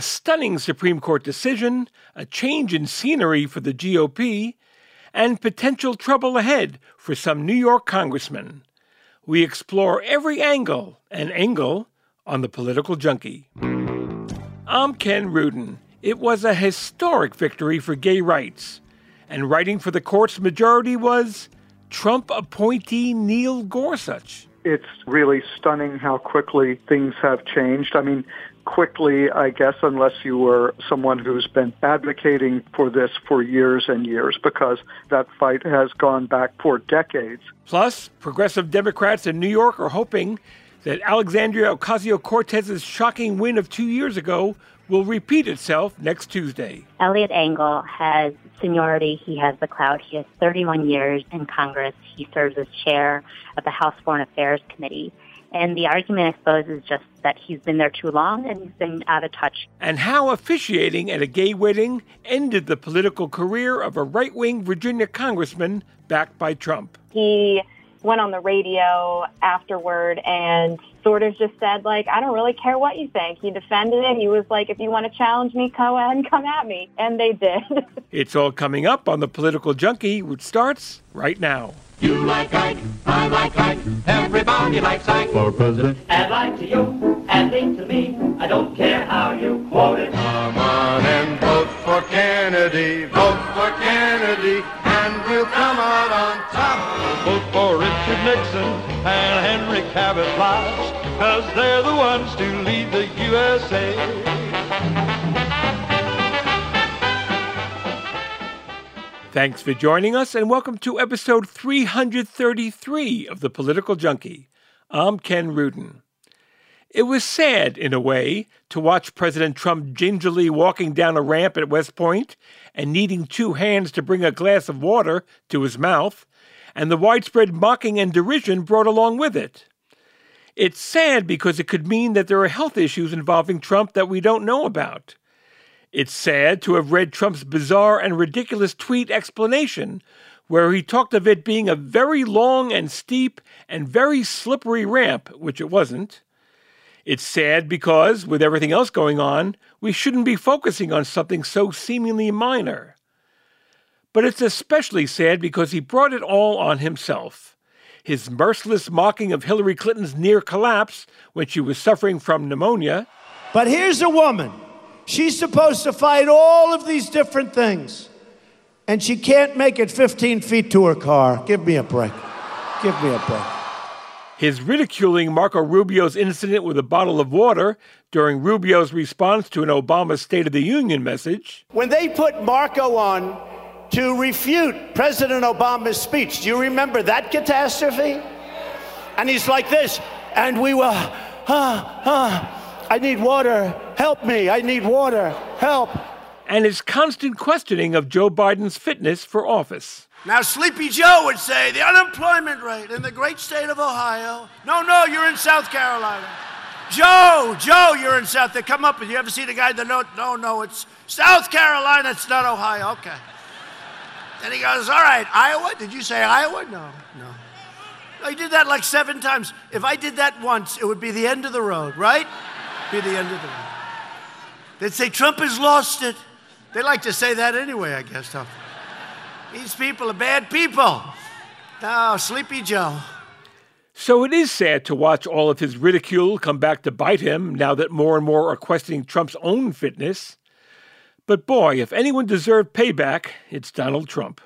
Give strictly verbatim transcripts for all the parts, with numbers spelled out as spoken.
stunning Supreme Court decision, a change in scenery for the G O P, and potential trouble ahead for some New York congressmen. We explore every angle and angle on The Political Junkie. I'm Ken Rudin. It was a historic victory for gay rights, and writing for the court's majority was Trump appointee Neil Gorsuch. It's really stunning how quickly things have changed. I mean, quickly, I guess, unless you were someone who's been advocating for this for years and years, because that fight has gone back for decades. Plus, progressive Democrats in New York are hoping that Alexandria Ocasio-Cortez's shocking win of two years ago will repeat itself next Tuesday. Eliot Engel has seniority. He has the clout. He has thirty-one years in Congress. He serves as chair of the House Foreign Affairs Committee. And the argument, I suppose, is just that he's been there too long and he's been out of touch. And how officiating at a gay wedding ended the political career of a right-wing Virginia congressman backed by Trump. He went on the radio afterward and sort of just said, like, I don't really care what you think. He defended it. He was like, if you want to challenge me, go ahead and come at me. And they did. It's all coming up on The Political Junkie, which starts right now. You like Ike, I like Ike, everybody likes Ike for president. Add Ike to you, add Lee to me, I don't care how you quote it. Come on and vote for Kennedy, vote for Kennedy, and we'll come out on top. Vote for Richard Nixon and Henry Cabot Lodge, because they're the ones to lead the U S A. Thanks for joining us, and welcome to episode three hundred thirty-three of The Political Junkie. I'm Ken Rudin. It was sad, in a way, to watch President Trump gingerly walking down a ramp at West Point and needing two hands to bring a glass of water to his mouth, and the widespread mocking and derision brought along with it. It's sad because it could mean that there are health issues involving Trump that we don't know about. It's sad to have read Trump's bizarre and ridiculous tweet explanation, where he talked of it being a very long and steep and very slippery ramp, which it wasn't. It's sad because, with everything else going on, we shouldn't be focusing on something so seemingly minor. But it's especially sad because he brought it all on himself. His merciless mocking of Hillary Clinton's near collapse when she was suffering from pneumonia. But here's a woman. She's supposed to fight all of these different things, and she can't make it fifteen feet to her car. Give me a break. Give me a break. His ridiculing Marco Rubio's incident with a bottle of water during Rubio's response to an Obama State of the Union message. When they put Marco on to refute President Obama's speech, do you remember that catastrophe? And he's like this, and we were, ah, ah. I need water. Help me. I need water. Help. And his constant questioning of Joe Biden's fitness for office. Now, Sleepy Joe would say the unemployment rate in the great state of Ohio. No, no, you're in South Carolina. Joe, Joe, you're in South. They come up and you ever see the guy in the note? No, no, it's South Carolina. It's not Ohio. Okay. And he goes, all right, Iowa? Did you say Iowa? No, no. I did that like seven times. If I did that once, it would be the end of the road, right? Be the end of the road. They'd say, Trump has lost it. They like to say that anyway, I guess. Don't they? These people are bad people. Oh, Sleepy Joe. So it is sad to watch all of his ridicule come back to bite him now that more and more are questioning Trump's own fitness. But boy, if anyone deserved payback, it's Donald Trump.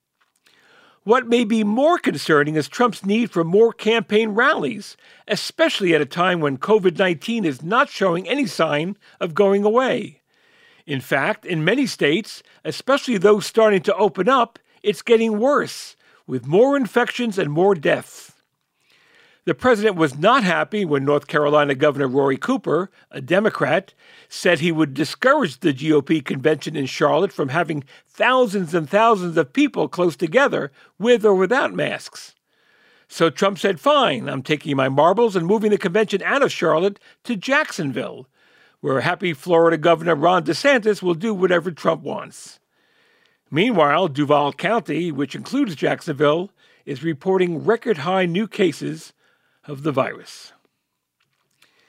What may be more concerning is Trump's need for more campaign rallies, especially at a time when covid nineteen is not showing any sign of going away. In fact, in many states, especially those starting to open up, it's getting worse, with more infections and more deaths. The president was not happy when North Carolina Governor Roy Cooper, a Democrat, said he would discourage the G O P convention in Charlotte from having thousands and thousands of people close together with or without masks. So Trump said, fine, I'm taking my marbles and moving the convention out of Charlotte to Jacksonville, where happy Florida Governor Ron DeSantis will do whatever Trump wants. Meanwhile, Duval County, which includes Jacksonville, is reporting record-high new cases of the virus.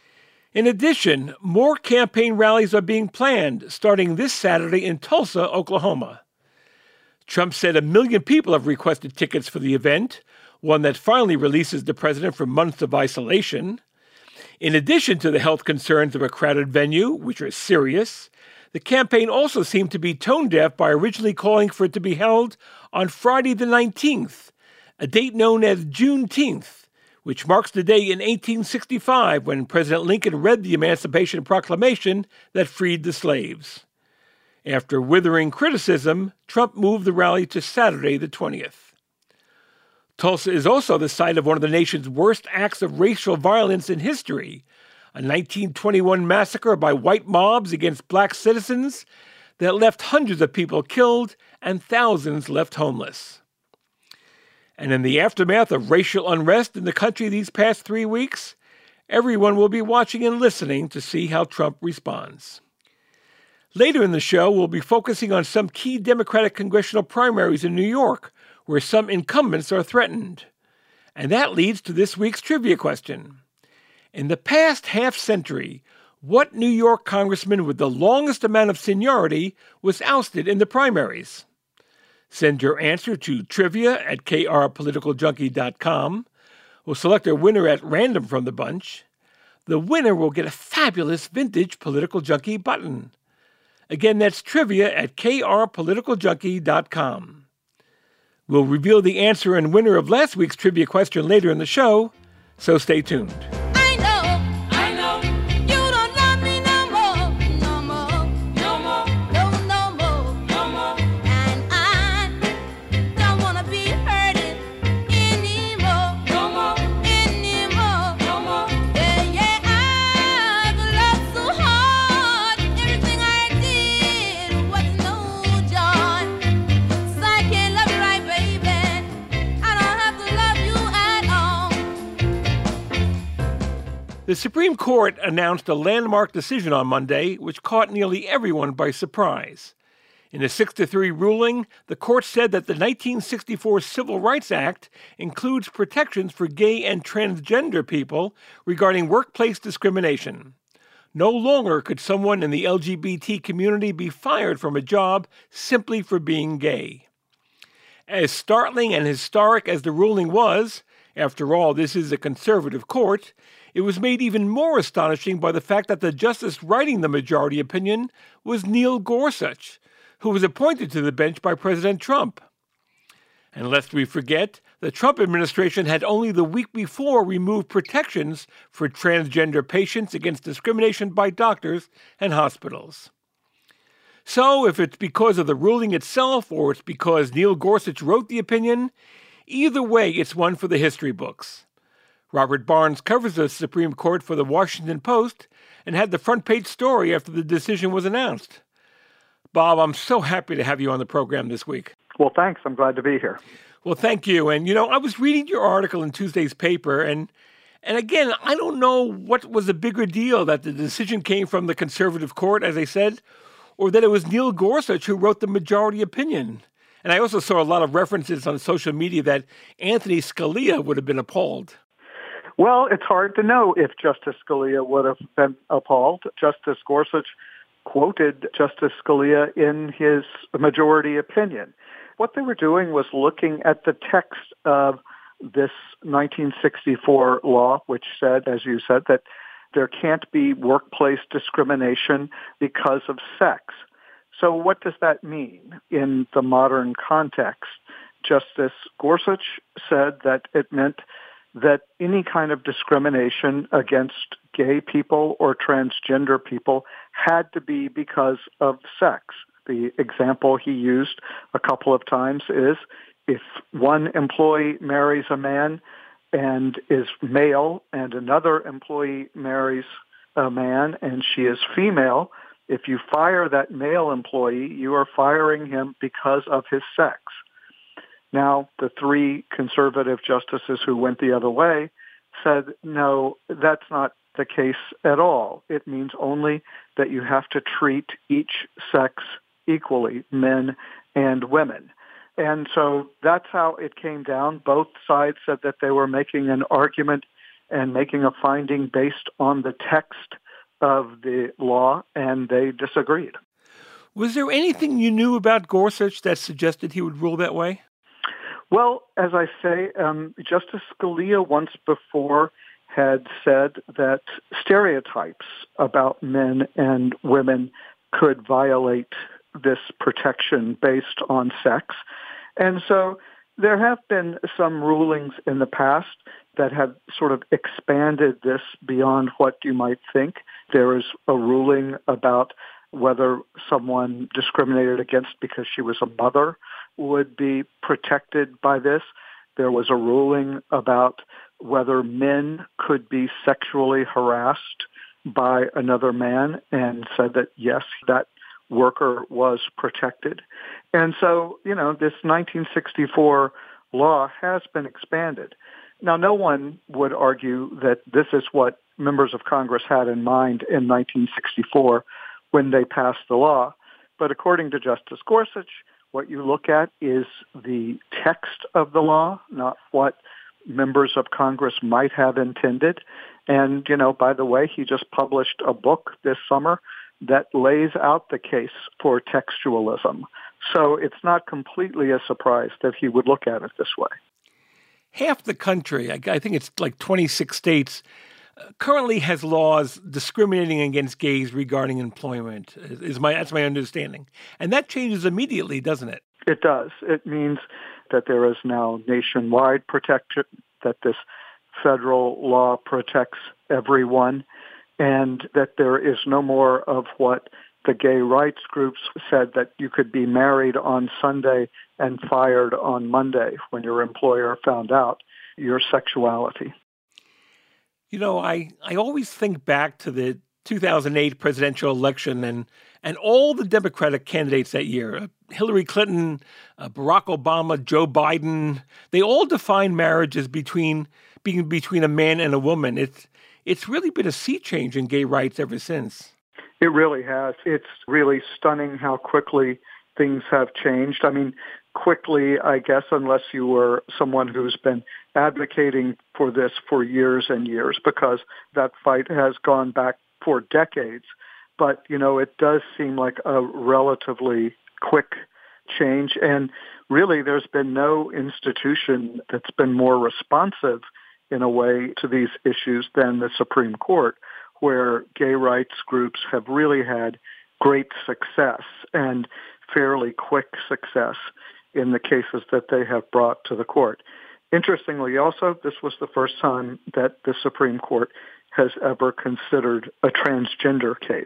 In addition, more campaign rallies are being planned, starting this Saturday in Tulsa, Oklahoma. Trump said a million people have requested tickets for the event, one that finally releases the president from months of isolation. In addition to the health concerns of a crowded venue, which are serious, the campaign also seemed to be tone-deaf by originally calling for it to be held on Friday the nineteenth, a date known as Juneteenth, which marks the day in eighteen sixty-five when President Lincoln read the Emancipation Proclamation that freed the slaves. After withering criticism, Trump moved the rally to Saturday the twentieth. Tulsa is also the site of one of the nation's worst acts of racial violence in history, a nineteen twenty-one massacre by white mobs against black citizens that left hundreds of people killed and thousands left homeless. And in the aftermath of racial unrest in the country these past three weeks, everyone will be watching and listening to see how Trump responds. Later in the show, we'll be focusing on some key Democratic congressional primaries in New York, where some incumbents are threatened. And that leads to this week's trivia question. In the past half-century, what New York congressman with the longest amount of seniority was ousted in the primaries? Send your answer to trivia at k r political junkie dot com. We'll select a winner at random from the bunch. The winner will get a fabulous vintage Political Junkie button. Again, that's trivia at k r political junkie dot com. We'll reveal the answer and winner of last week's trivia question later in the show, so stay tuned. The Supreme Court announced a landmark decision on Monday, which caught nearly everyone by surprise. In a six to three ruling, the court said that the nineteen sixty-four Civil Rights Act includes protections for gay and transgender people regarding workplace discrimination. No longer could someone in the L G B T community be fired from a job simply for being gay. As startling and historic as the ruling was, after all, this is a conservative court, it was made even more astonishing by the fact that the justice writing the majority opinion was Neil Gorsuch, who was appointed to the bench by President Trump. And lest we forget, the Trump administration had only the week before removed protections for transgender patients against discrimination by doctors and hospitals. So, if it's because of the ruling itself or it's because Neil Gorsuch wrote the opinion, either way it's one for the history books. Robert Barnes covers the Supreme Court for the Washington Post and had the front page story after the decision was announced. Bob, I'm so happy to have you on the program this week. Well, thanks. I'm glad to be here. Well, thank you. And, you know, I was reading your article in Tuesday's paper, and and again, I don't know what was a bigger deal, that the decision came from the conservative court, as I said, or that it was Neil Gorsuch who wrote the majority opinion. And I also saw a lot of references on social media that Anthony Scalia would have been appalled. Well, it's hard to know if Justice Scalia would have been appalled. Justice Gorsuch quoted Justice Scalia in his majority opinion. What they were doing was looking at the text of this nineteen sixty-four law, which said, as you said, that there can't be workplace discrimination because of sex. So what does that mean in the modern context? Justice Gorsuch said that it meant that any kind of discrimination against gay people or transgender people had to be because of sex. The example he used a couple of times is if one employee marries a man and is male and another employee marries a man and she is female, if you fire that male employee, you are firing him because of his sex. Now, the three conservative justices who went the other way said, no, that's not the case at all. It means only that you have to treat each sex equally, men and women. And so that's how it came down. Both sides said that they were making an argument and making a finding based on the text of the law, and they disagreed. Was there anything you knew about Gorsuch that suggested he would rule that way? Well, as I say, um, Justice Scalia once before had said that stereotypes about men and women could violate this protection based on sex. And so there have been some rulings in the past that have sort of expanded this beyond what you might think. There is a ruling about whether someone discriminated against because she was a mother would be protected by this. There was a ruling about whether men could be sexually harassed by another man, and said that, yes, that worker was protected. And so, you know, this nineteen sixty-four law has been expanded. Now, no one would argue that this is what members of Congress had in mind in nineteen sixty-four when they passed the law. But according to Justice Gorsuch, what you look at is the text of the law, not what members of Congress might have intended. And, you know, by the way, he just published a book this summer that lays out the case for textualism. So it's not completely a surprise that he would look at it this way. Half the country, I think it's like twenty-six states, currently has laws discriminating against gays regarding employment. Is my that's my understanding. And that changes immediately, doesn't it? It does. It means that there is now nationwide protection, that this federal law protects everyone, and that there is no more of what the gay rights groups said, that you could be married on Sunday and fired on Monday when your employer found out your sexuality. You know, I, I always think back to the two thousand eight presidential election and, and all the Democratic candidates that year, uh, Hillary Clinton, uh, Barack Obama, Joe Biden, they all defined marriage as between, being between a man and a woman. It's, it's really been a sea change in gay rights ever since. It really has. It's really stunning how quickly things have changed. I mean, quickly, I guess, unless you were someone who's been advocating for this for years and years, because that fight has gone back for decades. But, you know, it does seem like a relatively quick change. And really, there's been no institution that's been more responsive in a way to these issues than the Supreme Court, where gay rights groups have really had great success and fairly quick success in the cases that they have brought to the court. Interestingly, also, this was the first time that the Supreme Court has ever considered a transgender case.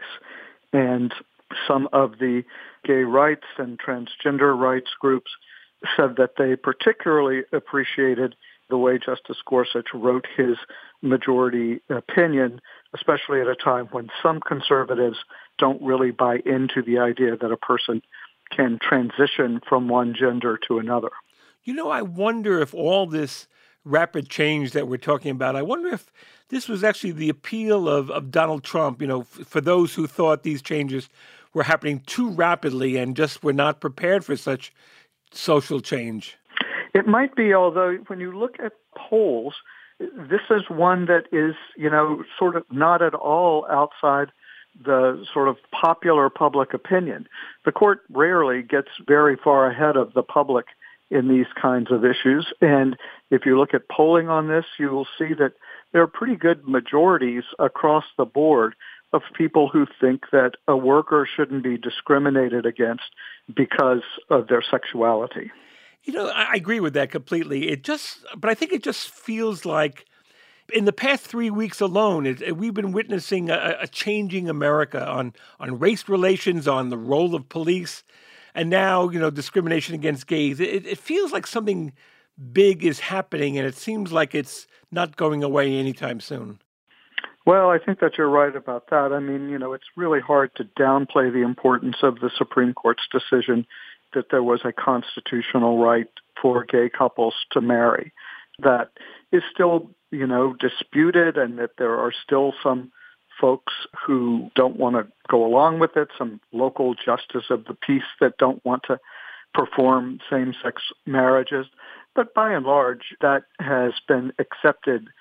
And some of the gay rights and transgender rights groups said that they particularly appreciated the way Justice Gorsuch wrote his majority opinion, especially at a time when some conservatives don't really buy into the idea that a person can transition from one gender to another. You know, I wonder if all this rapid change that we're talking about, I wonder if this was actually the appeal of, of Donald Trump, you know, f- for those who thought these changes were happening too rapidly and just were not prepared for such social change. It might be, although when you look at polls, this is one that is, you know, sort of not at all outside the sort of popular public opinion. The court rarely gets very far ahead of the public in these kinds of issues. And if you look at polling on this, you will see that there are pretty good majorities across the board of people who think that a worker shouldn't be discriminated against because of their sexuality. You know, I agree with that completely. It just, but I think it just feels like in the past three weeks alone, it, it, we've been witnessing a, a changing America on, on race relations, on the role of police, and now, you know, discrimination against gays. It, it feels like something big is happening, and it seems like it's not going away anytime soon. Well, I think that you're right about that. I mean, you know, it's really hard to downplay the importance of the Supreme Court's decision that there was a constitutional right for gay couples to marry. That is still, you know, disputed, and that there are still some folks who don't want to go along with it, some local justice of the peace that don't want to perform same-sex marriages. But by and large, that has been accepted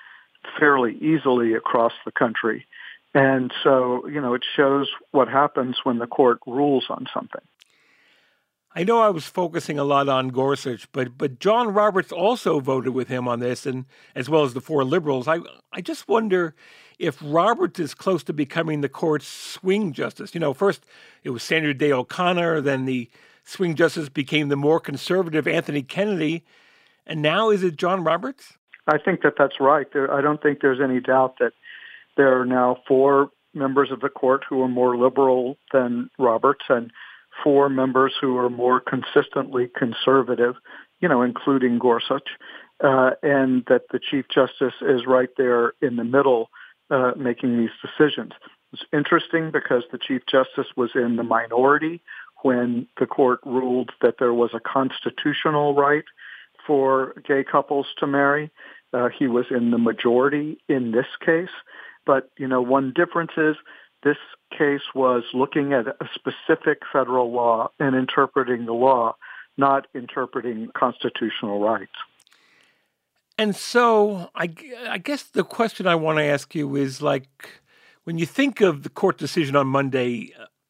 fairly easily across the country. And so, you know, it shows what happens when the court rules on something. I know I was focusing a lot on Gorsuch, but but John Roberts also voted with him on this, and as well as the four liberals. I I just wonder if Roberts is close to becoming the court's swing justice. You know, first it was Sandra Day O'Connor, then the swing justice became the more conservative Anthony Kennedy, and now is it John Roberts? I think that that's right. There, I don't think there's any doubt that there are now four members of the court who are more liberal than Roberts, and four members who are more consistently conservative, you know, including Gorsuch, uh, and that the Chief Justice is right there in the middle uh, making these decisions. It's interesting because the Chief Justice was in the minority when the court ruled that there was a constitutional right for gay couples to marry. Uh, he was in the majority in this case. But, you know, one difference is this case was looking at a specific federal law and interpreting the law, not interpreting constitutional rights. And so I, I guess the question I want to ask you is, like, when you think of the court decision on Monday,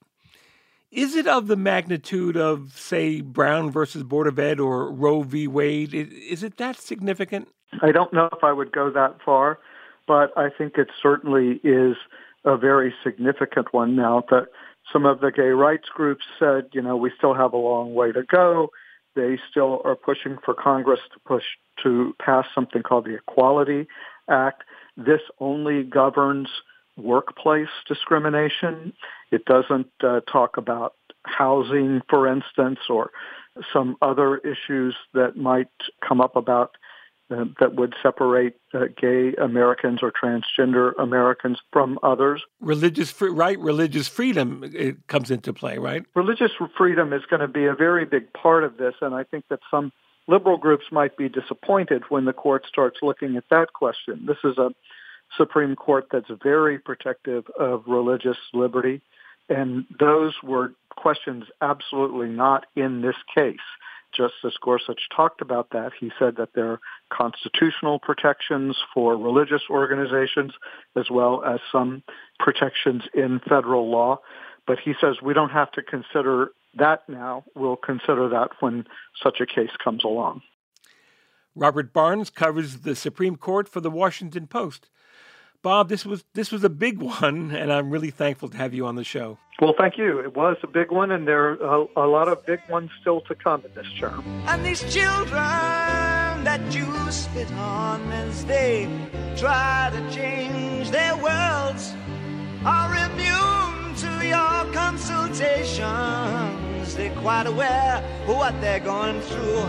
is it of the magnitude of, say, Brown versus Board of Ed or Roe v. Wade? Is it that significant? I don't know if I would go that far, but I think it certainly is a very significant one now. That some of the gay rights groups said, you know, we still have a long way to go. They still are pushing for Congress to push to pass something called the Equality Act. This only governs workplace discrimination. It doesn't uh, talk about housing, for instance, or some other issues that might come up about Uh, that would separate uh, gay Americans or transgender Americans from others. Religious free, right? Religious freedom it comes into play, right? Religious freedom is going to be a very big part of this, and I think that some liberal groups might be disappointed when the court starts looking at that question. This is a Supreme Court that's very protective of religious liberty, and those were questions absolutely not in this case. Justice Gorsuch talked about that. He said that there are constitutional protections for religious organizations as well as some protections in federal law. But he says we don't have to consider that now. We'll consider that when such a case comes along. Robert Barnes covers the Supreme Court for the Washington Post. Bob, this was this was a big one, and I'm really thankful to have you on the show. Well, thank you. It was a big one, and there are a, a lot of big ones still to come in this term. And these children that you spit on as they try to change their worlds are immune to your consultations. They're quite aware of what they're going through.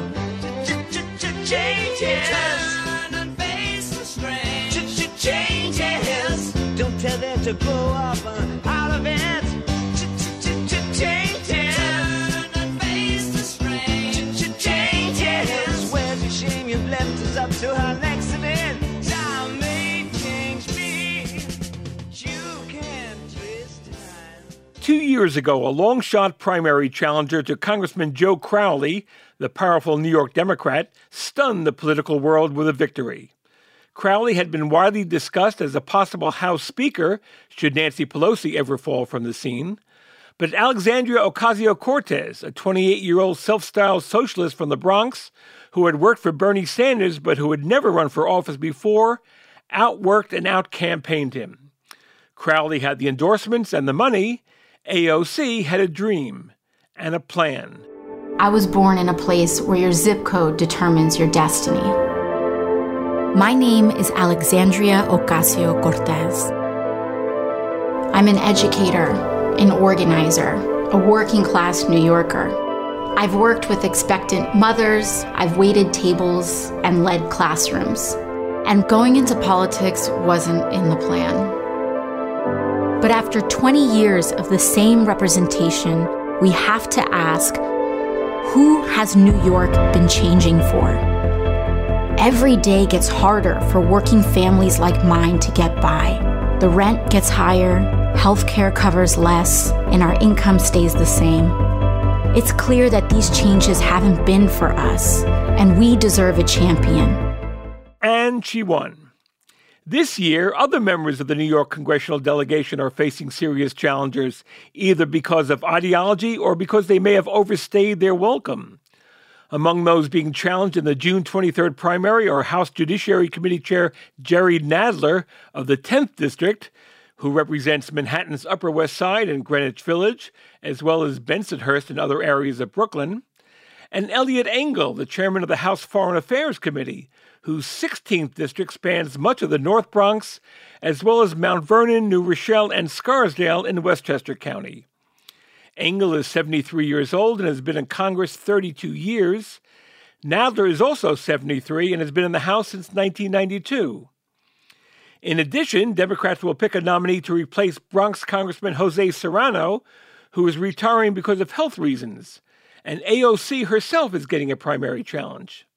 Changes. Turn and face the strain. Changes. Don't tell them to grow up out of it. Changes. Turn and face the strain. Changes. Where's your shame? You've left us up to our next event. Time may change me. You can't twist time. Two years ago, a long-shot primary challenger to Congressman Joe Crowley, the powerful New York Democrat, stunned the political world with a victory. Crowley had been widely discussed as a possible House Speaker should Nancy Pelosi ever fall from the scene. But Alexandria Ocasio-Cortez, a twenty-eight-year-old self-styled socialist from the Bronx who had worked for Bernie Sanders but who had never run for office before, outworked and out-campaigned him. Crowley had the endorsements and the money. A O C had a dream and a plan. I was born in a place where your zip code determines your destiny. My name is Alexandria Ocasio-Cortez. I'm an educator, an organizer, a working-class New Yorker. I've worked with expectant mothers, I've waited tables and led classrooms. And going into politics wasn't in the plan. But after twenty years of the same representation, we have to ask, who has New York been changing for? Every day gets harder for working families like mine to get by. The rent gets higher, healthcare covers less, and our income stays the same. It's clear that these changes haven't been for us, and we deserve a champion. And she won. This year, other members of the New York congressional delegation are facing serious challenges, either because of ideology or because they may have overstayed their welcome. Among those being challenged in the June twenty-third primary are House Judiciary Committee Chair Jerry Nadler of the tenth District, who represents Manhattan's Upper West Side and Greenwich Village, as well as Bensonhurst and other areas of Brooklyn, and Eliot Engel, the chairman of the House Foreign Affairs Committee, whose sixteenth district spans much of the North Bronx, as well as Mount Vernon, New Rochelle, and Scarsdale in Westchester County. Engel is seventy-three years old and has been in Congress thirty-two years. Nadler is also seventy-three and has been in the House since nineteen ninety-two. In addition, Democrats will pick a nominee to replace Bronx Congressman Jose Serrano, who is retiring because of health reasons, and A O C herself is getting a primary challenge.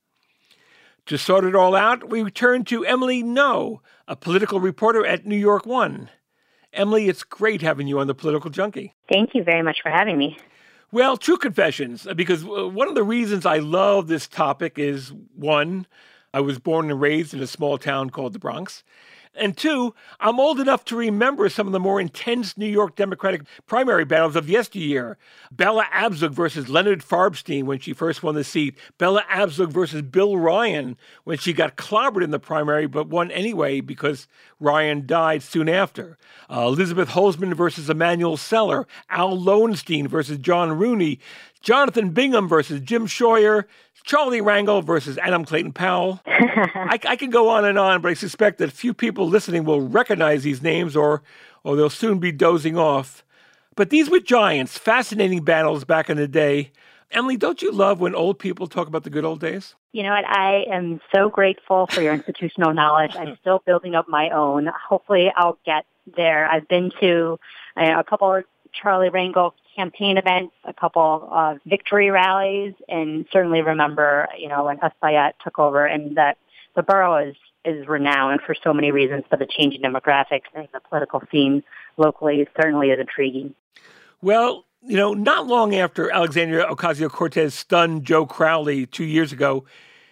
To sort it all out, we return to Emily Ngo, a political reporter at New York One. Emily, it's great having you on The Political Junkie. Thank you very much for having me. Well, true confessions, because one of the reasons I love this topic is, one, I was born and raised in a small town called the Bronx. And two, I'm old enough to remember some of the more intense New York Democratic primary battles of yesteryear. Bella Abzug versus Leonard Farbstein when she first won the seat. Bella Abzug versus Bill Ryan when she got clobbered in the primary but won anyway because Ryan died soon after. Uh, Elizabeth Holzman versus Emanuel Seller. Al Lowenstein versus John Rooney. Jonathan Bingham versus Jim Scheuer. Charlie Rangel versus Adam Clayton Powell. I, I can go on and on, but I suspect that few people listening will recognize these names or, or they'll soon be dozing off. But these were giants, fascinating battles back in the day. Emily, don't you love when old people talk about the good old days? You know what? I am so grateful for your institutional knowledge. I'm still building up my own. Hopefully I'll get there. I've been to uh, a couple of Charlie Rangel campaign events, a couple of victory rallies, and certainly remember, you know, when Essayette took over, and that the borough is, is renowned for so many reasons, but the changing demographics and the political scene locally certainly is intriguing. Well, you know, not long after Alexandria Ocasio-Cortez stunned Joe Crowley two years ago,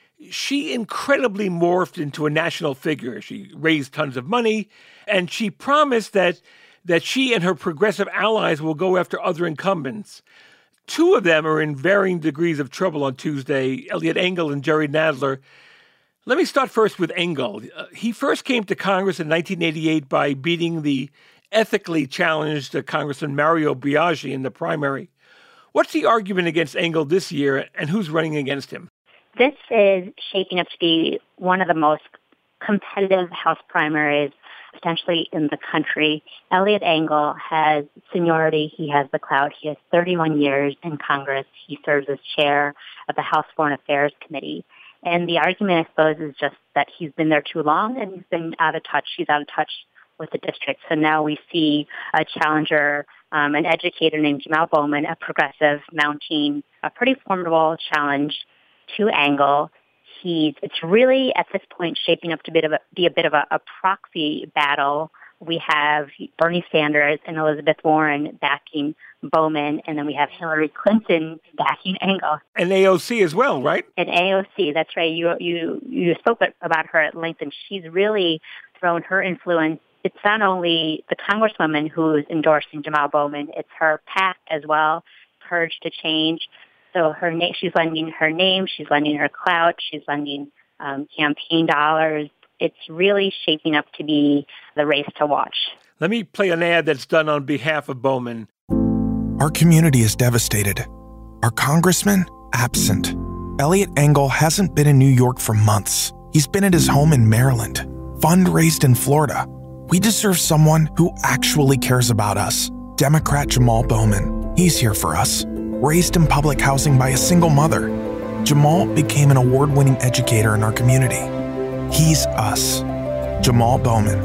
she incredibly morphed into a national figure. She raised tons of money, and she promised that that she and her progressive allies will go after other incumbents. Two of them are in varying degrees of trouble on Tuesday, Eliot Engel and Jerry Nadler. Let me start first with Engel. Uh, he first came to Congress in nineteen eighty-eight by beating the ethically challenged uh, Congressman Mario Biaggi in the primary. What's the argument against Engel this year, and who's running against him? This is shaping up to be one of the most competitive House primaries potentially in the country. Eliot Engel has seniority. He has the clout. He has thirty-one years in Congress. He serves as chair of the House Foreign Affairs Committee. And the argument, I suppose, is just that he's been there too long and he's been out of touch. He's out of touch with the district. So now we see a challenger, um, an educator named Jamal Bowman, a progressive, mounting a pretty formidable challenge to Engel. He's, it's really, at this point, shaping up to be a bit of a, be a, bit of a, a proxy battle. We have Bernie Sanders and Elizabeth Warren backing Bowman, and then we have Hillary Clinton backing Engel. And A O C as well, right? And A O C, that's right. You you you spoke about her at length, and she's really thrown her influence. It's not only the Congresswoman who's endorsing Jamal Bowman, it's her PAC as well, Purge to Change. So her name, she's lending her name, she's lending her clout, she's lending um, campaign dollars. It's really shaping up to be the race to watch. Let me play an ad that's done on behalf of Bowman. Our community is devastated. Our congressman, absent. Eliot Engel hasn't been in New York for months. He's been at his home in Maryland, fundraised in Florida. We deserve someone who actually cares about us. Democrat Jamal Bowman. He's here for us. Raised in public housing by a single mother, Jamal became an award-winning educator in our community. He's us. Jamal Bowman.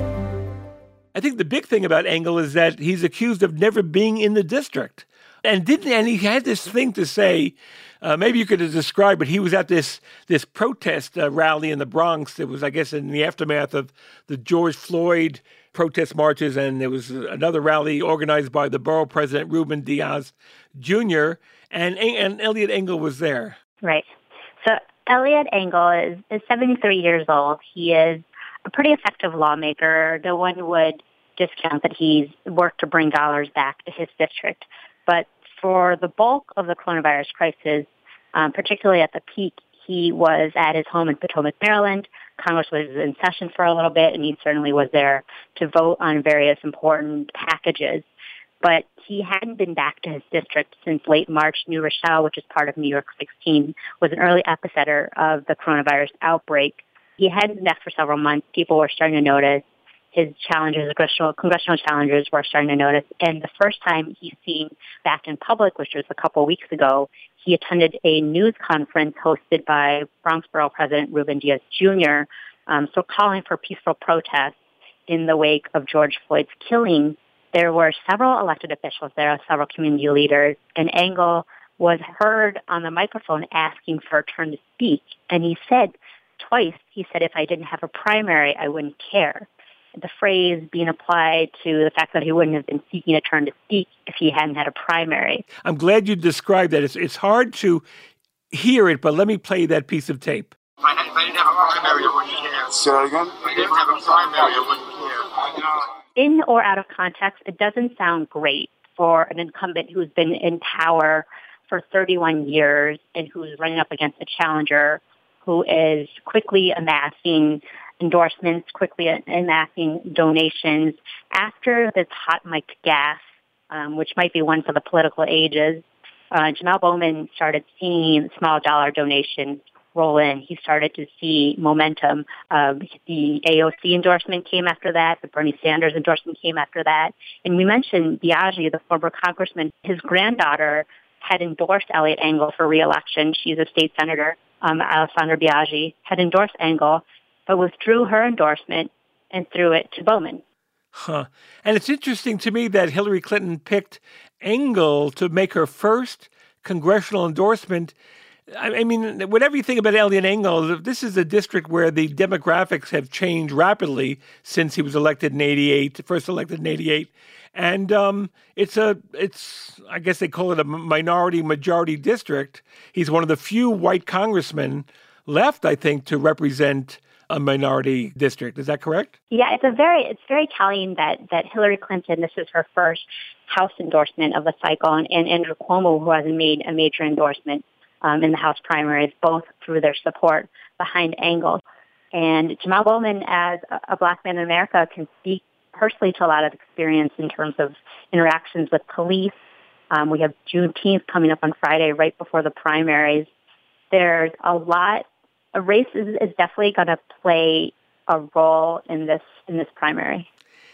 I think the big thing about Engel is that he's accused of never being in the district. And didn't and he had this thing to say, uh, maybe you could describe it. He was at this this protest uh, rally in the Bronx. It was, I guess, in the aftermath of the George Floyd protest marches, and there was another rally organized by the borough president, Ruben Diaz Junior, and, and Eliot Engel was there. Right. So Eliot Engel is, is seventy-three years old. He is a pretty effective lawmaker. No one would discount that he's worked to bring dollars back to his district. But for the bulk of the coronavirus crisis, um, particularly at the peak, he was at his home in Potomac, Maryland. Congress was in session for a little bit, and he certainly was there to vote on various important packages. But he hadn't been back to his district since late March. New Rochelle, which is part of New York sixteen, was an early epicenter of the coronavirus outbreak. He hadn't been back for several months. People were starting to notice his challenges, the congressional, congressional challenges were starting to notice. And the first time he's seen back in public, which was a couple of weeks ago, he attended a news conference hosted by Bronx Borough President Ruben Diaz Junior, um, so calling for peaceful protests in the wake of George Floyd's killing. There were several elected officials there, several community leaders, and Engel was heard on the microphone asking for a turn to speak. And he said twice, he said, if I didn't have a primary, I wouldn't care. The phrase being applied to the fact that he wouldn't have been seeking a turn to speak if he hadn't had a primary. I'm glad you described that. It's, it's hard to hear it, but let me play that piece of tape. If I, if I didn't have a primary, I wouldn't care. Say that again? If I didn't have a primary, I wouldn't care. You know? In or out of context, it doesn't sound great for an incumbent who's been in power for thirty-one years and who's running up against a challenger who is quickly amassing endorsements, quickly amassing donations. After this hot mic gas, um, which might be one for the political ages, uh, Jamal Bowman started seeing small dollar donations roll in. He started to see momentum. Uh, the A O C endorsement came after that. The Bernie Sanders endorsement came after that. And we mentioned Biaggi, the former congressman. His granddaughter had endorsed Eliot Engel for re-election. She's a state senator. Um, Alessandra Biaggi had endorsed Engel, but withdrew her endorsement and threw it to Bowman. Huh. And it's interesting to me that Hillary Clinton picked Engel to make her first congressional endorsement. I mean, whatever you think about Eliot Engel, this is a district where the demographics have changed rapidly since he was elected in eighty-eight, first elected in eighty-eight. And um, it's a, it's, I guess they call it a minority majority district. He's one of the few white congressmen left, I think, to represent a minority district. Is that correct? Yeah, it's a very, it's very telling that, that Hillary Clinton, this is her first House endorsement of the cycle, and, and Andrew Cuomo, who hasn't made a major endorsement um, in the House primaries, both through their support behind Engel. And Jamal Bowman, as a, a black man in America, can speak personally to a lot of experience in terms of interactions with police. Um, we have Juneteenth coming up on Friday, right before the primaries. There's a lot. A race is, is definitely going to play a role in this in this primary.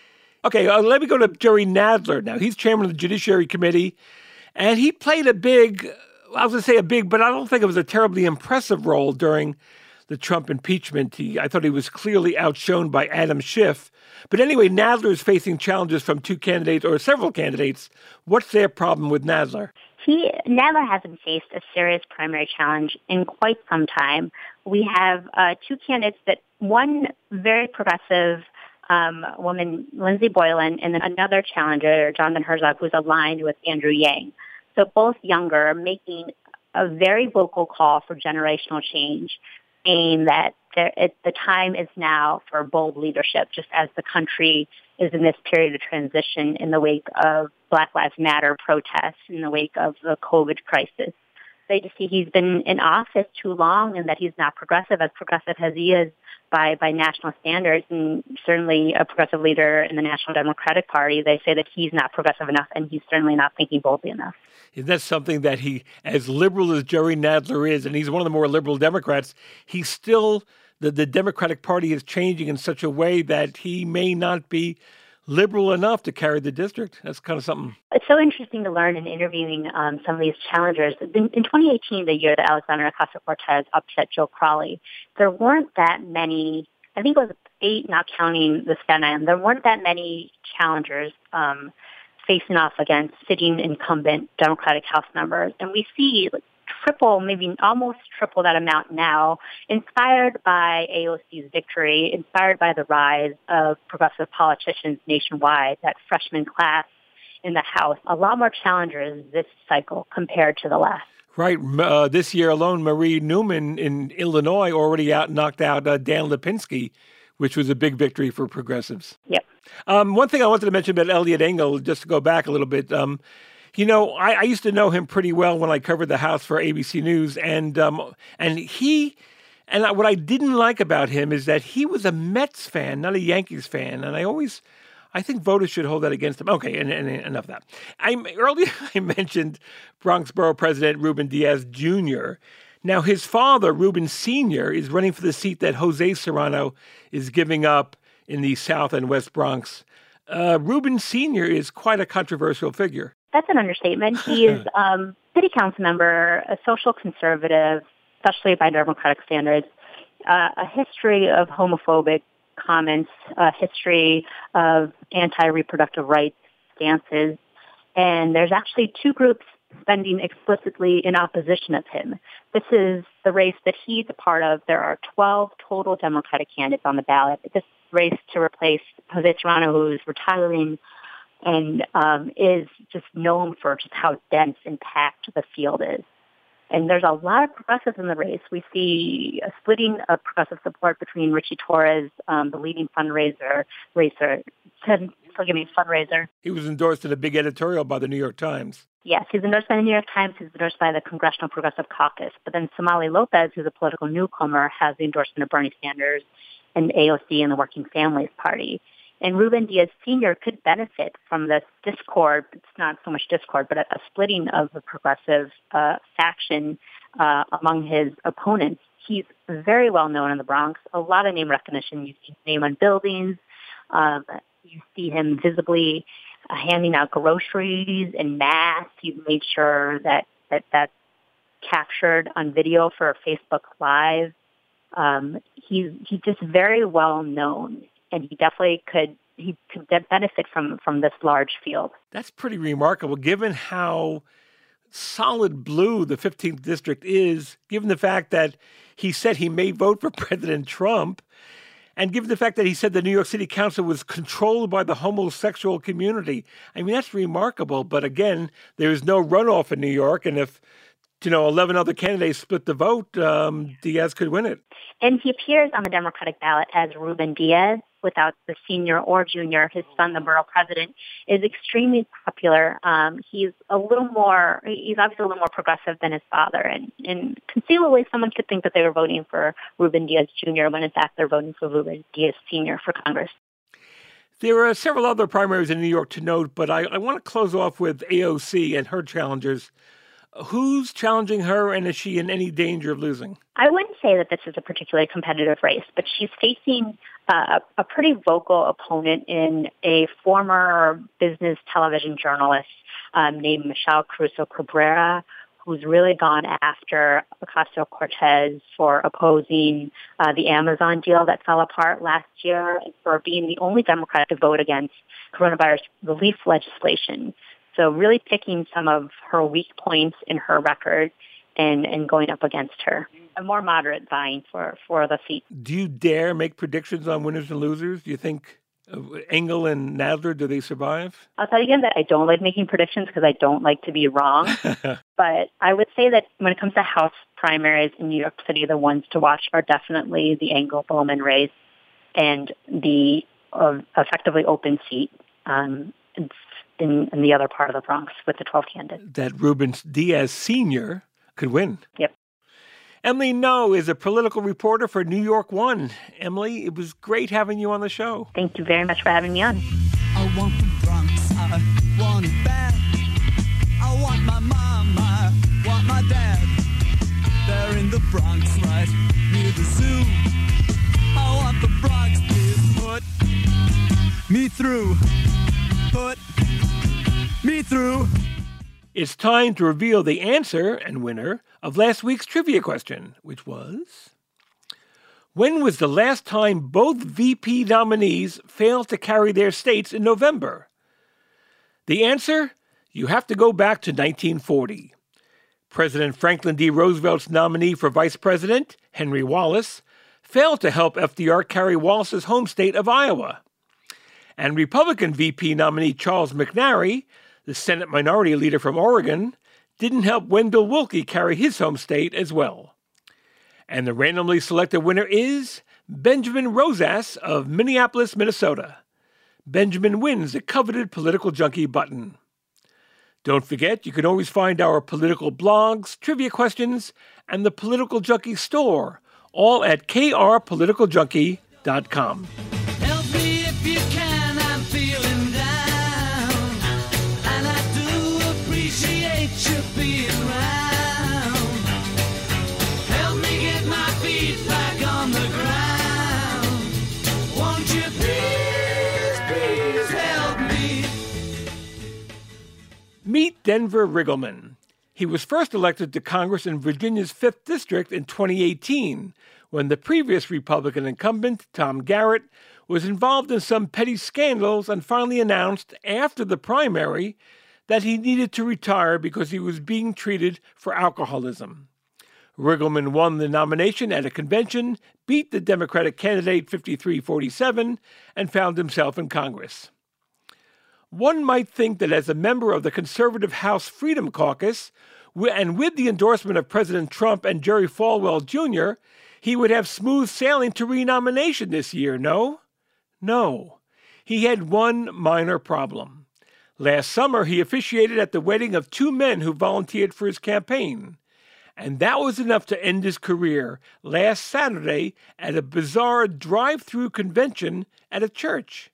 Okay, uh, let me go to Jerry Nadler now. He's chairman of the Judiciary Committee, and he played a big, I was going to say a big, but I don't think it was a terribly impressive role during the Trump impeachment. He, I thought he was clearly outshone by Adam Schiff. But anyway, Nadler is facing challenges from two candidates or several candidates. What's their problem with Nadler? He, Nadler hasn't faced a serious primary challenge in quite some time. We have uh, two candidates that, one very progressive um, woman, Lindsey Boylan, and then another challenger, Jonathan Herzog, who's aligned with Andrew Yang. So both younger, making a very vocal call for generational change, saying that there, it, the time is now for bold leadership, just as the country is in this period of transition in the wake of Black Lives Matter protests, in the wake of the COVID crisis. They just see he's been in office too long and that he's not progressive, as progressive as he is by, by national standards, and certainly a progressive leader in the National Democratic Party. They say that he's not progressive enough, and he's certainly not thinking boldly enough. Is that something that he, as liberal as Jerry Nadler is, and he's one of the more liberal Democrats, he's still, the, the Democratic Party is changing in such a way that he may not be liberal enough to carry the district? That's kind of something. It's so interesting to learn in interviewing um, some of these challengers. In, in twenty eighteen, the year that Alexandria Ocasio-Cortez upset Joe Crowley, there weren't that many, I think it was eight, not counting the Staten Island, there weren't that many challengers um, facing off against sitting incumbent Democratic House members. And we see like, triple, maybe almost triple that amount now, inspired by A O C's victory, inspired by the rise of progressive politicians nationwide, that freshman class in the House. A lot more challengers this cycle compared to the last. Right. Uh, this year alone, Marie Newman in Illinois already out knocked out uh, Dan Lipinski which was a big victory for progressives. Yep. Um, one thing I wanted to mention about Eliot Engel, just to go back a little bit, um, you know, I, I used to know him pretty well when I covered the House for A B C News, and um, and he, and what I didn't like about him is that he was a Mets fan, not a Yankees fan, and I always, I think voters should hold that against him. Okay, and, and enough of that. I earlier I mentioned Bronx Borough President Ruben Diaz Junior Now, his father, Ruben Senior, is running for the seat that Jose Serrano is giving up in the South and West Bronx. Uh, Ruben Senior is quite a controversial figure. That's an understatement. He is um, city council member, a social conservative, especially by Democratic standards, uh, a history of homophobic comments, a history of anti-reproductive rights stances, and there's actually two groups spending explicitly in opposition of him. This is the race that he's a part of. There are twelve total Democratic candidates on the ballot. This race to replace Jose Serrano, who is retiring and um, is just known for just how dense and packed the field is. And there's a lot of progressives in the race. We see a splitting of progressive support between Richie Torres, um, the leading fundraiser, racer, forgive me, fundraiser. He was endorsed in a big editorial by the New York Times. Yes, he's endorsed by the New York Times. He's endorsed by the Congressional Progressive Caucus. But then Somali Lopez, who's a political newcomer, has the endorsement of Bernie Sanders and A O C and the Working Families Party. And Ruben Diaz Senior could benefit from this discord. It's not so much discord, but a, a splitting of the progressive uh, faction uh, among his opponents. He's very well known in the Bronx. A lot of name recognition. You see his name on buildings. Um, you see him visibly uh, handing out groceries and masks. He's made sure that, that that's captured on video for Facebook Live. Um, he's he's just very well known. And he definitely could he could benefit from, from this large field. That's pretty remarkable, given how solid blue the fifteenth District is, given the fact that he said he may vote for President Trump, and given the fact that he said the New York City Council was controlled by the homosexual community. I mean, that's remarkable. But again, there is no runoff in New York, and if you know, eleven other candidates split the vote, um, Diaz could win it. And he appears on the Democratic ballot as Ruben Diaz without the senior or junior. His son, the borough president, is extremely popular. Um, he's a little more, he's obviously a little more progressive than his father. And, and conceivably, someone could think that they were voting for Ruben Diaz Junior when in fact they're voting for Ruben Diaz Senior for Congress. There are several other primaries in New York to note, but I, I want to close off with A O C and her challengers. Who's challenging her, and is she in any danger of losing? I wouldn't say that this is a particularly competitive race, but she's facing uh, a pretty vocal opponent in a former business television journalist um, named Michelle Caruso Cabrera, who's really gone after Ocasio-Cortez for opposing uh, the Amazon deal that fell apart last year and for being the only Democrat to vote against coronavirus relief legislation. So really picking some of her weak points in her record and, and going up against her. A more moderate vying for, for the seat. Do you dare make predictions on winners and losers? Do you think uh, Engel and Nadler, do they survive? I'll tell you again that I don't like making predictions because I don't like to be wrong. But I would say that when it comes to House primaries in New York City, the ones to watch are definitely the Engel-Bowman race and the uh, effectively open seat. Um, it's In, in the other part of the Bronx with the twelve candidates. That Ruben Diaz Senior could win. Yep. Emily No is a political reporter for New York One. Emily, it was great having you on the show. Thank you very much for having me on. I want the Bronx, I want it bad. I want my mom, I want my dad. They're in the Bronx, right near the zoo. I want the Bronx, please put me through. Put me through. It's time to reveal the answer and winner of last week's trivia question, which was, when was the last time both V P nominees failed to carry their states in November? The answer? You have to go back to nineteen forty. President Franklin D. Roosevelt's nominee for vice president, Henry Wallace, failed to help F D R carry Wallace's home state of Iowa. And Republican V P nominee Charles McNary, the Senate Minority Leader from Oregon, didn't help Wendell Willkie carry his home state as well. And the randomly selected winner is Benjamin Rosas of Minneapolis, Minnesota. Benjamin wins the coveted Political Junkie button. Don't forget, you can always find our political blogs, trivia questions, and the Political Junkie store, all at k r political junkie dot com. Help me if you can, I'm feeling down. And I do appreciate you being around. Help me get my feet back on the ground. Won't you please, please help me? Meet Denver Riggleman. He was first elected to Congress in Virginia's fifth District in twenty eighteen, when the previous Republican incumbent, Tom Garrett, was involved in some petty scandals and finally announced after the primary that he needed to retire because he was being treated for alcoholism. Riggleman won the nomination at a convention, beat the Democratic candidate fifty-three forty-seven, and found himself in Congress. One might think that as a member of the conservative House Freedom Caucus, and with the endorsement of President Trump and Jerry Falwell Junior, he would have smooth sailing to renomination this year, no? No. He had one minor problem. Last summer, he officiated at the wedding of two men who volunteered for his campaign. And that was enough to end his career last Saturday at a bizarre drive-through convention at a church.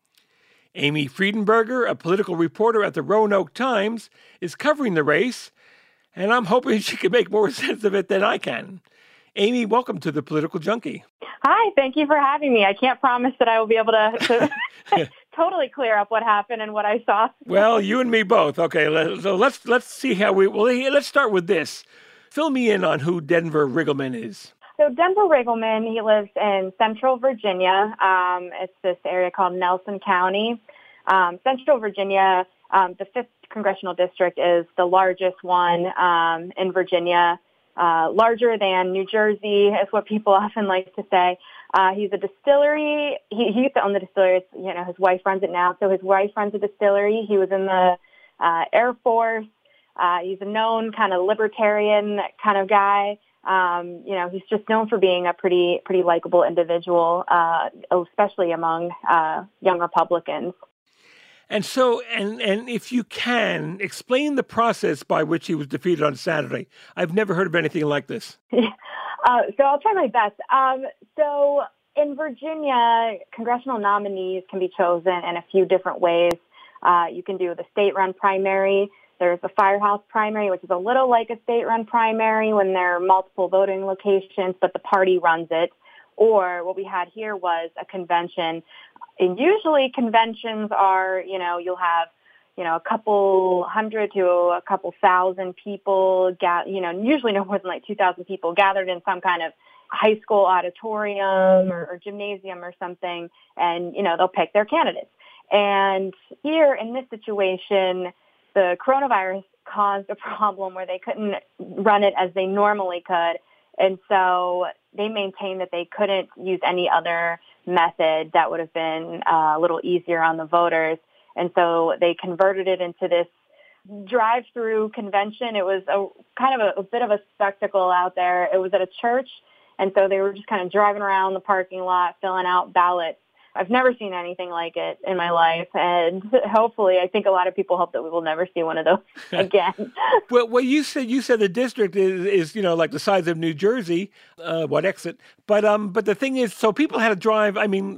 Amy Friedenberger, a political reporter at the Roanoke Times, is covering the race, and I'm hoping she can make more sense of it than I can. Amy, welcome to the Political Junkie. Hi, thank you for having me. I can't promise that I will be able to, to totally clear up what happened and what I saw. Well, you and me both. Okay, so let's let's see how we. Well, let's start with this. Fill me in on who Denver Riggleman is. So Denver Riggleman, he lives in Central Virginia. Um, it's this area called Nelson County. Um, Central Virginia, um, the fifth congressional district, is the largest one um, in Virginia, uh, larger than New Jersey, is what people often like to say. Uh, he's a distillery. He, he used to own the distillery. It's, you know, his wife runs it now. So his wife runs a distillery. He was in the uh, Air Force. Uh, he's a known kind of libertarian kind of guy. Um, you know, he's just known for being a pretty, pretty likable individual, uh, especially among uh, young Republicans. And so, and, and if you can, explain the process by which he was defeated on Saturday. I've never heard of anything like this. uh, so I'll try my best. Um, so in Virginia, congressional nominees can be chosen in a few different ways. Uh, you can do the state-run primary. There's the firehouse primary, which is a little like a state-run primary when there are multiple voting locations, but the party runs it. Or what we had here was a convention. And usually conventions are, you know, you'll have, you know, a couple hundred to a couple thousand people, ga- you know, usually no more than like two thousand people gathered in some kind of high school auditorium or, or gymnasium or something, and, you know, they'll pick their candidates. And here in this situation, the coronavirus caused a problem where they couldn't run it as they normally could. And so they maintained that they couldn't use any other method that would have been uh, a little easier on the voters. And so they converted it into this drive-through convention. It was a kind of a, a bit of a spectacle out there. It was at a church. And so they were just kind of driving around the parking lot, filling out ballots. I've never seen anything like it in my life, and hopefully, I think a lot of people hope that we will never see one of those again. well, well, you said you said the district is, is you know like the size of New Jersey, uh, what exit? But um, but the thing is, so people had to drive. I mean,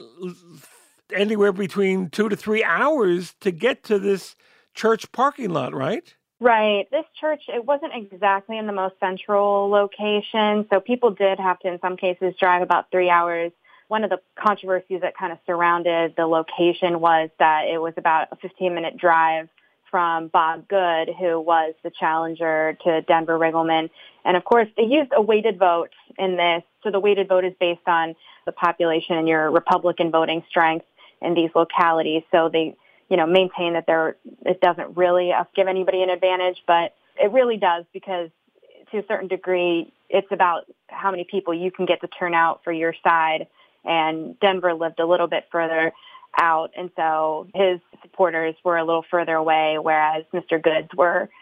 anywhere between two to three hours to get to this church parking lot, right? Right. This church, it wasn't exactly in the most central location, so people did have to, in some cases, drive about three hours. One of the controversies that kind of surrounded the location was that it was about a fifteen-minute drive from Bob Good, who was the challenger to Denver Riggleman. And, of course, they used a weighted vote in this. So the weighted vote is based on the population and your Republican voting strength in these localities. So they, you know, maintain that there it doesn't really give anybody an advantage, but it really does because to a certain degree, it's about how many people you can get to turn out for your side. And Denver lived a little bit further out, and so his supporters were a little further away, whereas Mister Goods were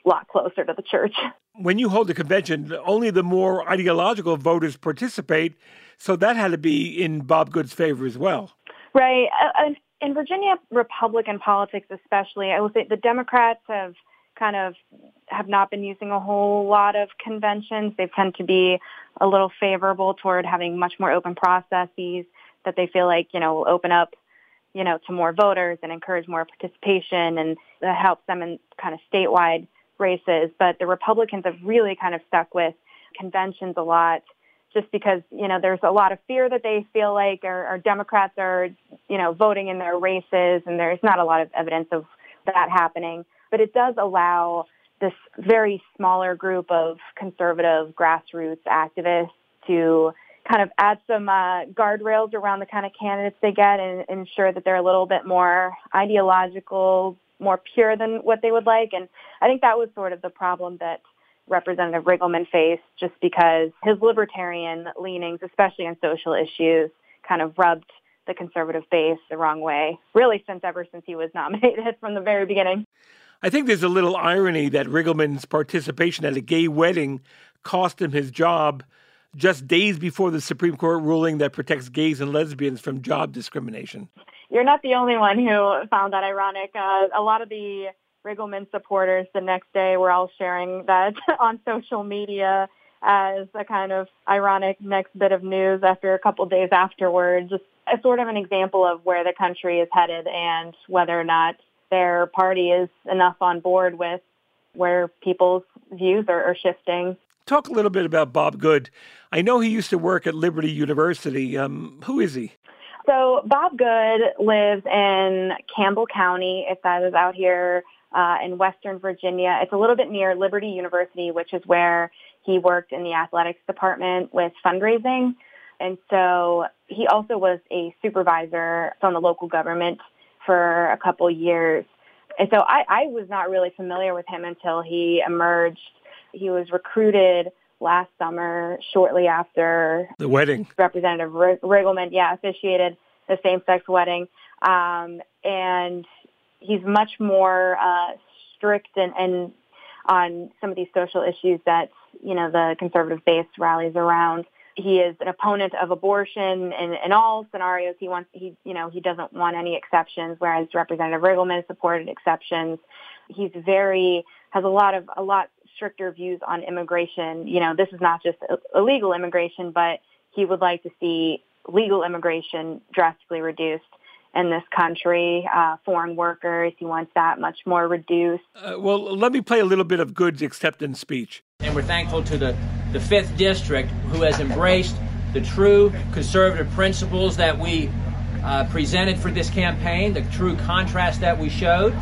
a lot closer to the church. When you hold a convention, only the more ideological voters participate, so that had to be in Bob Good's favor as well. Right. Uh, in Virginia, Republican politics especially, I would say the Democrats have kind of have not been using a whole lot of conventions. They tend to be a little favorable toward having much more open processes that they feel like, you know, will open up, you know, to more voters and encourage more participation, and that helps them in kind of statewide races. But the Republicans have really kind of stuck with conventions a lot, just because, you know, there's a lot of fear that they feel like our, our Democrats are, you know, voting in their races, and there's not a lot of evidence of that happening. But it does allow this very smaller group of conservative grassroots activists to kind of add some uh, guardrails around the kind of candidates they get and ensure that they're a little bit more ideological, more pure than what they would like. And I think that was sort of the problem that Representative Riggleman faced, just because his libertarian leanings, especially on social issues, kind of rubbed the conservative base the wrong way, really since ever since he was nominated from the very beginning. I think there's a little irony that Riggleman's participation at a gay wedding cost him his job just days before the Supreme Court ruling that protects gays and lesbians from job discrimination. You're not the only one who found that ironic. Uh, a lot of the Riggleman supporters the next day were all sharing that on social media as a kind of ironic next bit of news after a couple days afterwards. Just a sort of an example of where the country is headed and whether or not their party is enough on board with where people's views are, are shifting. Talk a little bit about Bob Good. I know he used to work at Liberty University. Um, who is he? So Bob Good lives in Campbell County. It's that is out here uh, in Western Virginia. It's a little bit near Liberty University, which is where he worked in the athletics department with fundraising. And so he also was a supervisor on the local government for a couple years. And so I, I was not really familiar with him until he emerged. He was recruited last summer, shortly after the wedding. Representative Riggleman, yeah, officiated the same-sex wedding. Um, and he's much more uh, strict and, and on some of these social issues that, you know, the conservative base rallies around. He is an opponent of abortion in, in all scenarios. He wants, he, you know, he doesn't want any exceptions, whereas Representative Riggleman supported exceptions. He's very, has a lot of, a lot stricter views on immigration. You know, this is not just illegal immigration, but he would like to see legal immigration drastically reduced in this country. Uh, foreign workers, he wants that much more reduced. Uh, well, let me play a little bit of Good's acceptance speech. And we're thankful to the, the fifth District, who has embraced the true conservative principles that we uh, presented for this campaign, the true contrast that we showed,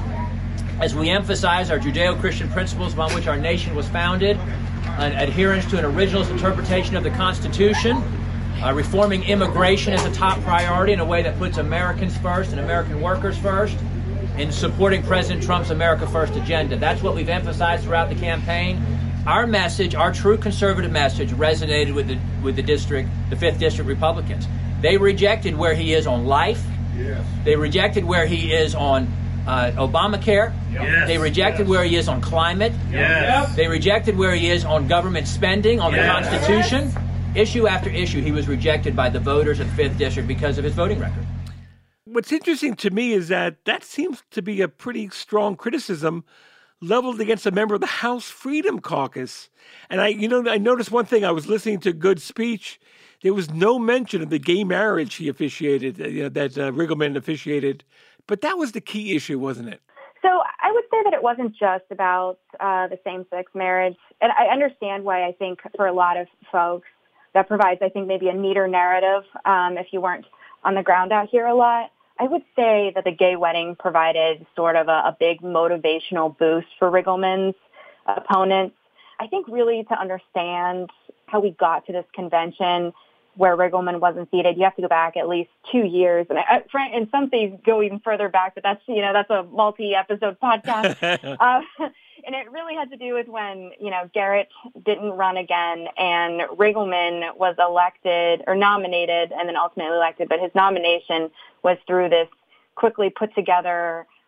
as we emphasize our Judeo-Christian principles upon which our nation was founded, an adherence to an originalist interpretation of the Constitution, uh, reforming immigration as a top priority in a way that puts Americans first and American workers first, and supporting President Trump's America First agenda. That's what we've emphasized throughout the campaign. Our message, our true conservative message, resonated with the with the district, the fifth District Republicans. They rejected where he is on life. Yes. They rejected where he is on uh, Obamacare. Yes. They rejected yes. where he is on climate. Yes. They rejected where he is on government spending, on yes. the Constitution. Yes. Issue after issue, he was rejected by the voters of the fifth District because of his voting record. What's interesting to me is that that seems to be a pretty strong criticism leveled against a member of the House Freedom Caucus. And I, you know, I noticed one thing. I was listening to Good's speech. There was no mention of the gay marriage he officiated, uh, you know, that uh, Riggleman officiated. But that was the key issue, wasn't it? So I would say that it wasn't just about uh, the same-sex marriage. And I understand why I think for a lot of folks that provides, I think, maybe a neater narrative um, if you weren't on the ground out here a lot. I would say that the gay wedding provided sort of a, a big motivational boost for Riggleman's opponents. I think really to understand how we got to this convention where Riggleman wasn't seated, you have to go back at least two years. And I, and some things go even further back, but that's, you know, that's a multi-episode podcast. uh, and it really had to do with when, you know, Garrett didn't run again and Riggleman was elected or nominated and then ultimately elected, but his nomination was through this quickly put together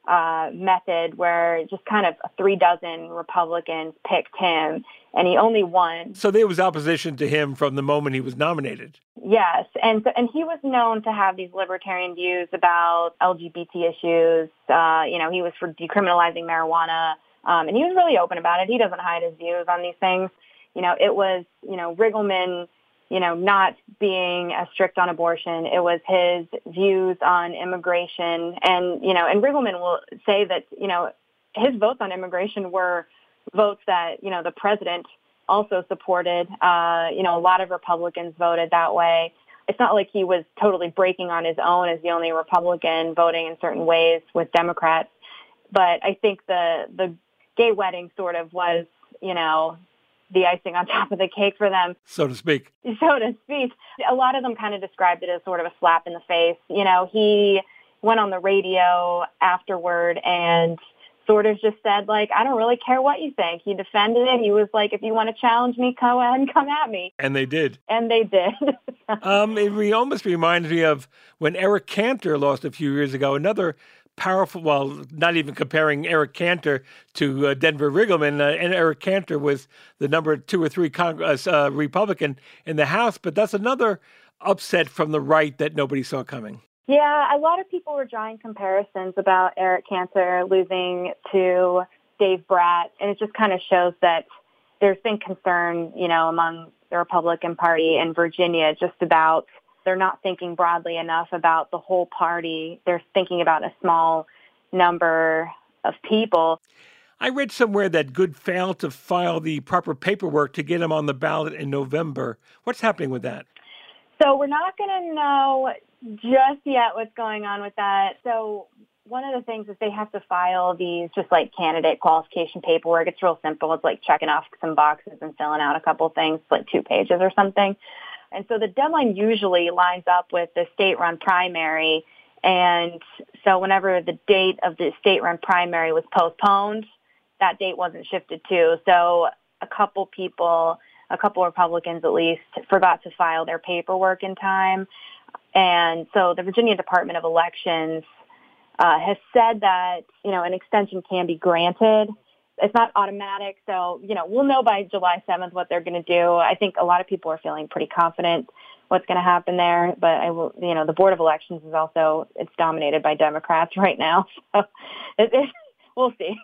uh, method where just kind of three dozen Republicans picked him, and he only won. So there was opposition to him from the moment he was nominated. Yes, and so, and he was known to have these libertarian views about L G B T issues. Uh, you know, he was for decriminalizing marijuana, um, and he was really open about it. He doesn't hide his views on these things. You know, it was, you know, Riggleman, you know, not being as strict on abortion. It was his views on immigration. And, you know, and Riggleman will say that, you know, his votes on immigration were votes that, you know, the president also supported. Uh, you know, a lot of Republicans voted that way. It's not like he was totally breaking on his own as the only Republican voting in certain ways with Democrats. But I think the, the gay wedding sort of was, you know, the icing on top of the cake for them. So to speak. So to speak. A lot of them kind of described it as sort of a slap in the face. You know, he went on the radio afterward and sort of just said, like, I don't really care what you think. He defended it. He was like, if you want to challenge me, go ahead and come at me. And they did. And they did. um, it re- almost reminds me of when Eric Cantor lost a few years ago, another powerful, well, not even comparing Eric Cantor to uh, Denver Riggleman, uh, and Eric Cantor was the number two or three Congress, uh, Republican in the House, but that's another upset from the right that nobody saw coming. Yeah, a lot of people were drawing comparisons about Eric Cantor losing to Dave Bratt, and it just kind of shows that there's been concern, you know, among the Republican Party in Virginia just about they're not thinking broadly enough about the whole party. They're thinking about a small number of people. I read somewhere that Good failed to file the proper paperwork to get him on the ballot in November. What's happening with that? So we're not going to know just yet what's going on with that. So one of the things is they have to file these just like candidate qualification paperwork. It's real simple. It's like checking off some boxes and filling out a couple things, like two pages or something. And so the deadline usually lines up with the state-run primary. And so whenever the date of the state-run primary was postponed, that date wasn't shifted too. So a couple people, a couple Republicans at least, forgot to file their paperwork in time. And so the Virginia Department of Elections uh, has said that, you know, an extension can be granted. It's not automatic, so, you know, we'll know by July seventh what they're going to do. I think a lot of people are feeling pretty confident what's going to happen there, but I will, you know, the Board of Elections is also, it's dominated by Democrats right now, so it, it, we'll see.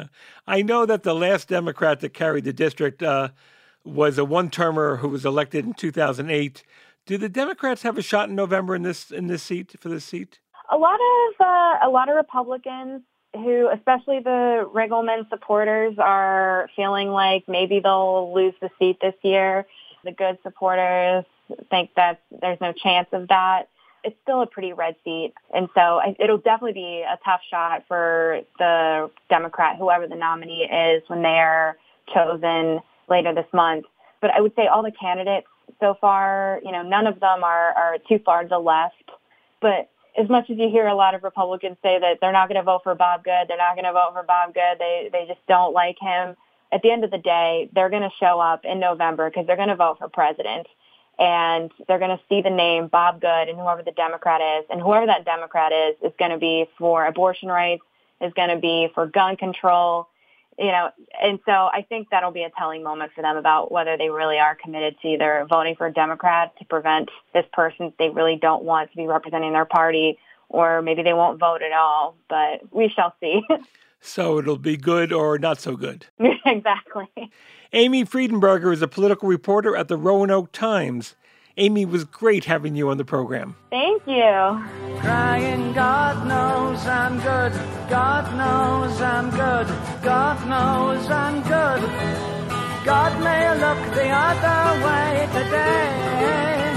I know that the last Democrat that carried the district uh, was a one-termer who was elected in two thousand eight. Do the Democrats have a shot in November in this in this seat for this seat? A lot of uh, a lot of Republicans who, especially the Riggleman supporters, are feeling like maybe they'll lose the seat this year. The Good supporters think that there's no chance of that. It's still a pretty red seat. And so I, it'll definitely be a tough shot for the Democrat, whoever the nominee is, when they're chosen later this month. But I would say all the candidates so far, you know, none of them are, are too far to the left. But as much as you hear a lot of Republicans say that they're not going to vote for Bob Good, they're not going to vote for Bob Good, they they just don't like him, at the end of the day, they're going to show up in November because they're going to vote for president. And they're going to see the name Bob Good and whoever the Democrat is. And whoever that Democrat is is going to be for abortion rights, is going to be for gun control. You know, and so I think that'll be a telling moment for them about whether they really are committed to either voting for a Democrat to prevent this person they really don't want to be representing their party, or maybe they won't vote at all. But we shall see. So it'll be good or not so good. Exactly. Amy Friedenberger is a political reporter at the Roanoke Times. Amy, was great having you on the program. Thank you. Crying, God knows I'm good. God knows I'm good. God knows I'm good. God may look the other way today.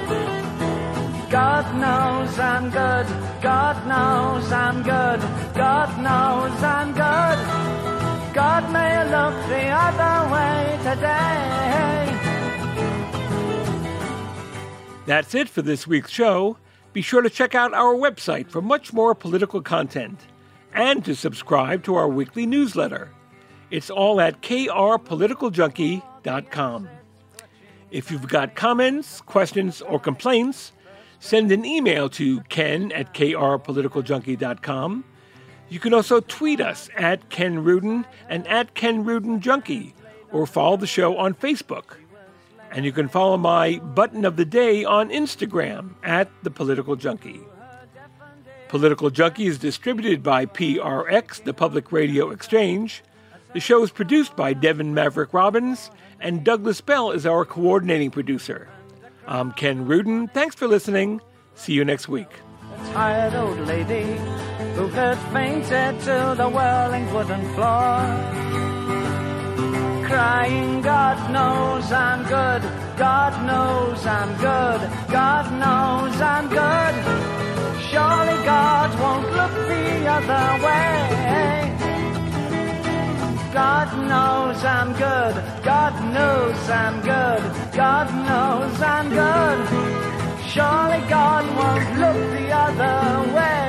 God knows I'm good. God knows I'm good. God knows I'm good. God may look the other way today. That's it for this week's show. Be sure to check out our website for much more political content and to subscribe to our weekly newsletter. It's all at k r political junkie dot com. If you've got comments, questions, or complaints, send an email to ken at k r political junkie dot com. You can also tweet us at Ken Rudin and at Ken Rudin Junkie, or follow the show on Facebook. And you can follow my button of the day on Instagram at The Political Junkie. Political Junkie is distributed by P R X, the Public Radio Exchange. The show is produced by Devin Maverick Robbins, and Douglas Bell is our coordinating producer. I'm Ken Rudin. Thanks for listening. See you next week. A tired old lady who had fainted to the whirling wooden floor, crying, God knows I'm good, God knows I'm good, God knows I'm good. Surely God won't look the other way. God knows I'm good, God knows I'm good, God knows I'm good. Surely God won't look the other way.